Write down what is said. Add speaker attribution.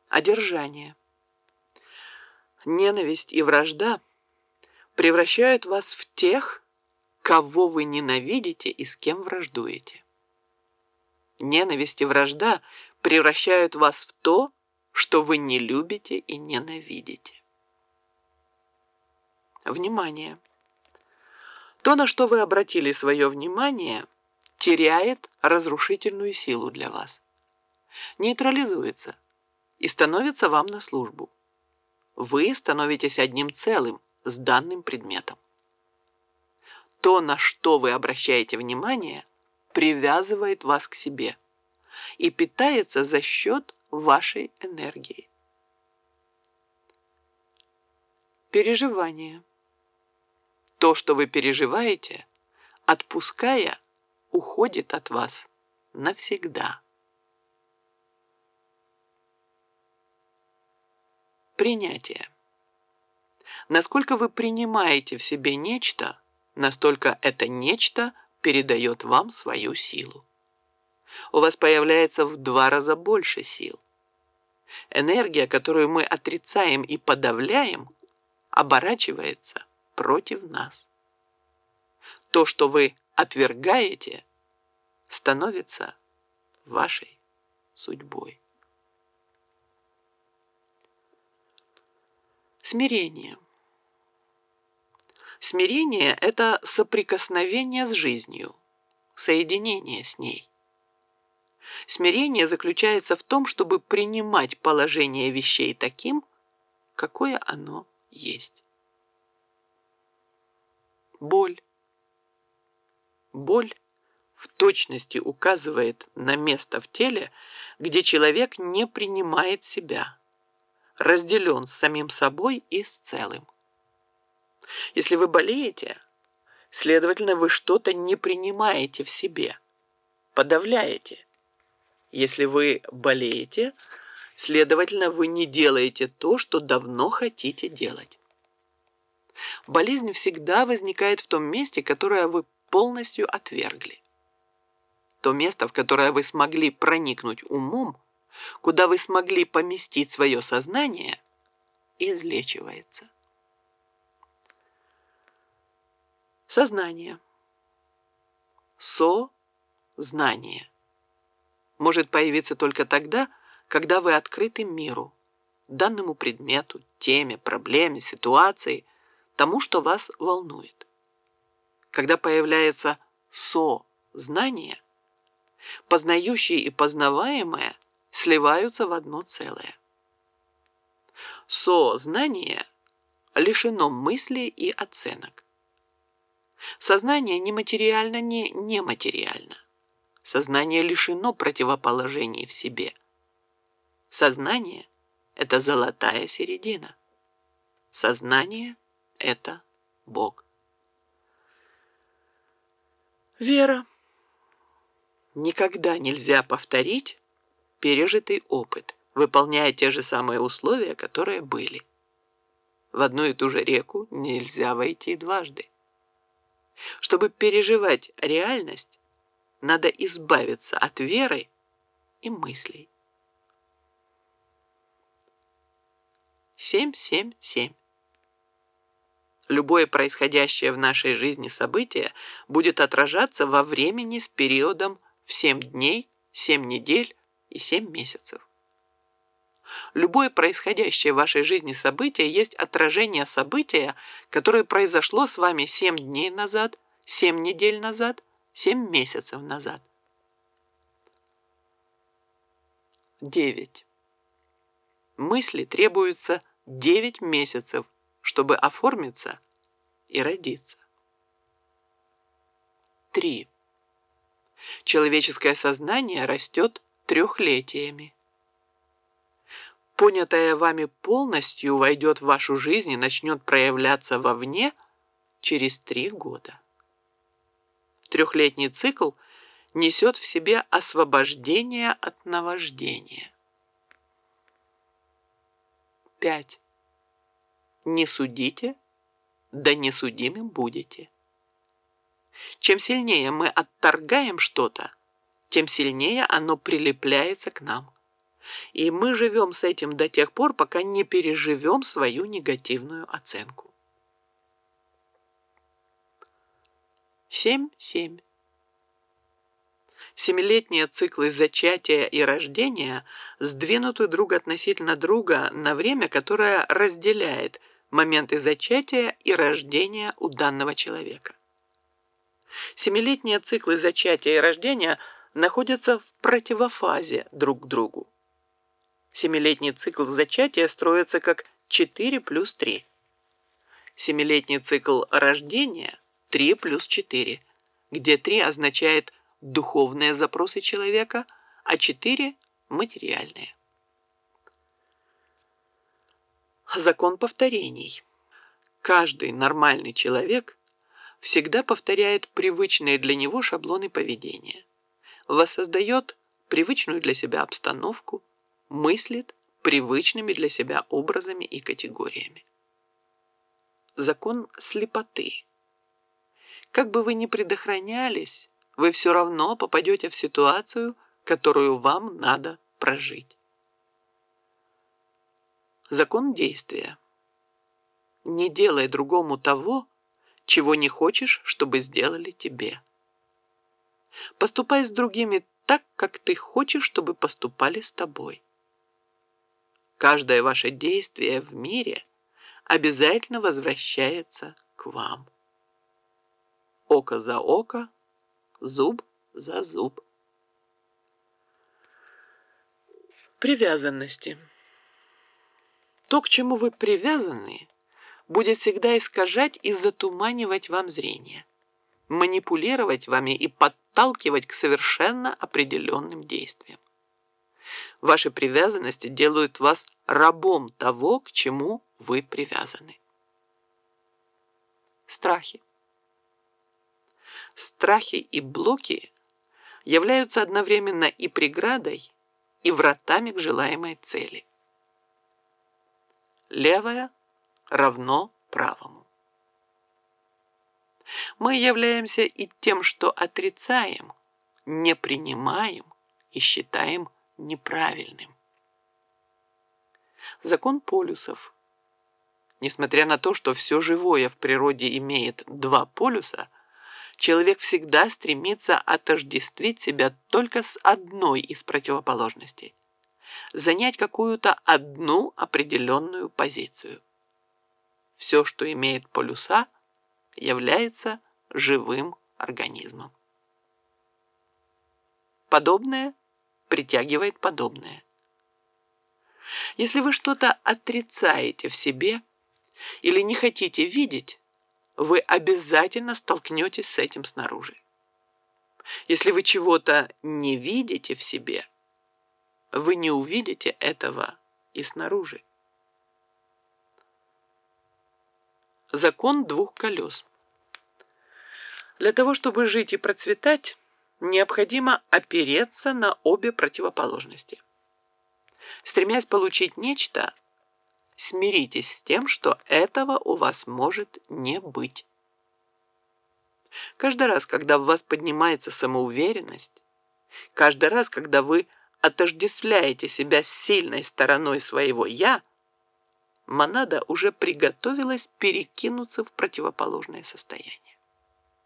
Speaker 1: Одержание. Ненависть и вражда превращают вас в тех, кого вы ненавидите и с кем враждуете. Ненависть и вражда превращают вас в то, что вы не любите и ненавидите. Внимание! То, на что вы обратили свое внимание, теряет разрушительную силу для вас, нейтрализуется и становится вам на службу. Вы становитесь одним целым с данным предметом. То, на что вы обращаете внимание, привязывает вас к себе и питается за счет вашей энергии. Переживание. То, что вы переживаете, отпуская, уходит от вас навсегда. Принятие. Насколько вы принимаете в себе нечто, настолько это нечто передает вам свою силу. У вас появляется в 2 раза больше сил. Энергия, которую мы отрицаем и подавляем, оборачивается против нас. То, что вы отвергаете, становится вашей судьбой. Смирение. Смирение – это соприкосновение с жизнью, соединение с ней. Смирение заключается в том, чтобы принимать положение вещей таким, какое оно есть. Боль. Боль в точности указывает на место в теле, где человек не принимает себя, разделен с самим собой и с целым. Если вы болеете, следовательно, вы что-то не принимаете в себе, подавляете. Если вы болеете, следовательно, вы не делаете то, что давно хотите делать. Болезнь всегда возникает в том месте, которое вы полностью отвергли. То место, в которое вы смогли проникнуть умом, куда вы смогли поместить свое сознание, излечивается. Сознание. Со-знание может появиться только тогда, когда вы открыты миру, данному предмету, теме, проблеме, ситуации, тому, что вас волнует. Когда появляется со-знание, познающее и познаваемое сливаются в одно целое. Со-знание лишено мыслей и оценок. Сознание нематериально, не нематериально. Сознание лишено противоположений в себе. Сознание – это золотая середина. Сознание – это Бог. Вера. Никогда нельзя повторить пережитый опыт, выполняя те же самые условия, которые были. В одну и ту же реку нельзя войти дважды. Чтобы переживать реальность, надо избавиться от веры и мыслей. 777. Любое происходящее в нашей жизни событие будет отражаться во времени с периодом в 7 дней, 7 недель и 7 месяцев. Любое происходящее в вашей жизни событие есть отражение события, которое произошло с вами 7 дней назад, 7 недель назад, 7 месяцев назад. 9. Мысли требуются 9 месяцев, чтобы оформиться и родиться. 3. Человеческое сознание растет трехлетиями. Понятое вами полностью войдет в вашу жизнь и начнет проявляться вовне через 3 года. Трехлетний цикл несет в себе освобождение от наваждения. 5. Не судите, да не судимы будете. Чем сильнее мы отторгаем что-то, тем сильнее оно прилепляется к нам. И мы живем с этим до тех пор, пока не переживем свою негативную оценку. 7.7. Семилетние циклы зачатия и рождения сдвинуты друг относительно друга на время, которое разделяет моменты зачатия и рождения у данного человека. Семилетние циклы зачатия и рождения находятся в противофазе друг к другу. Семилетний цикл зачатия строится как 4 плюс 3. Семилетний цикл рождения 3 плюс 4, где 3 означает духовные запросы человека, а 4 – материальные. Закон повторений. Каждый нормальный человек всегда повторяет привычные для него шаблоны поведения, воссоздает привычную для себя обстановку, мыслит привычными для себя образами и категориями. Закон слепоты. Как бы вы ни предохранялись, вы все равно попадете в ситуацию, которую вам надо прожить. Закон действия. Не делай другому того, чего не хочешь, чтобы сделали тебе. Поступай с другими так, как ты хочешь, чтобы поступали с тобой. Каждое ваше действие в мире обязательно возвращается к вам. Око за око, зуб за зуб. Привязанности. То, к чему вы привязаны, будет всегда искажать и затуманивать вам зрение, манипулировать вами и подталкивать к совершенно определенным действиям. Ваши привязанности делают вас рабом того, к чему вы привязаны. Страхи. Страхи и блоки являются одновременно и преградой, и вратами к желаемой цели. Левое равно правому. Мы являемся и тем, что отрицаем, не принимаем и считаем неправильным. Закон полюсов. Несмотря на то, что все живое в природе имеет два полюса, человек всегда стремится отождествить себя только с одной из противоположностей, занять какую-то одну определенную позицию. Все, что имеет полюса, является живым организмом. Подобное притягивает подобное. Если вы что-то отрицаете в себе или не хотите видеть, вы обязательно столкнетесь с этим снаружи. Если вы чего-то не видите в себе, вы не увидите этого и снаружи. Закон двух колес. Для того, чтобы жить и процветать, необходимо опереться на обе противоположности. Стремясь получить нечто, смиритесь с тем, что этого у вас может не быть. Каждый раз, когда в вас поднимается самоуверенность, каждый раз, когда вы отождествляете себя с сильной стороной своего «я», монада уже приготовилась перекинуться в противоположное состояние.